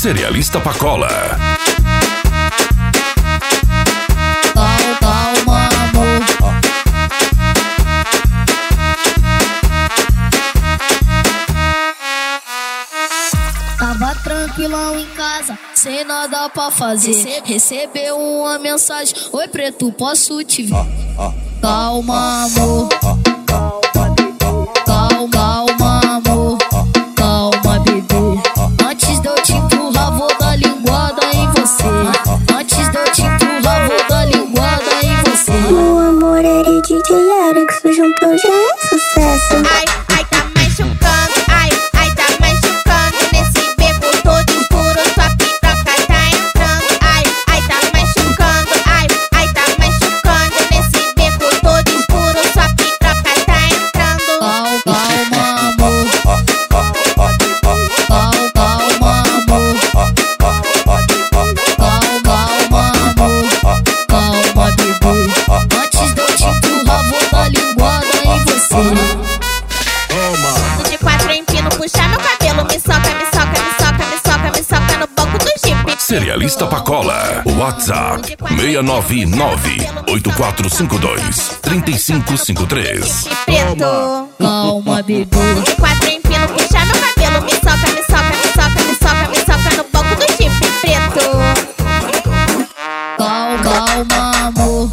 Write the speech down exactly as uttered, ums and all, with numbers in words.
Cerealista Pacola. Calma, calma, amor. Tava tranquilão em casa, sem nada pra fazer. Recebeu uma mensagem: oi preto, posso te ver? Calma, amor. Calma, calma, amor. Calma, bebê. Antes de eu te empurrar, vou dar linguada em você. Antes de eu te empurrar, vou dar linguada em você. O amor é de D J Alex, juntou já é sucesso. Ai, ai, tá machucando, ai, ai, tá machucando. Nesse beco todo escuro, sua piroca tá entrando. Ai, ai, tá machucando, ai, ai, tá machucando. Nesse beco todo escuro, sua piroca tá entrando. Calma, calma, amor. Calma, calma, amor. Calma, calma, amor. Calma, bebê. Antes de eu te empurrar, vou dar linguada em você. De quatro empino, puxa meu cabelo. Me soca, me soca, me soca, me soca, me soca no banco do Jeep. Cerealista Pacola. WhatsApp seis nove nove, oito quatro cinco dois, três cinco cinco três. Preto. Calma, bebê.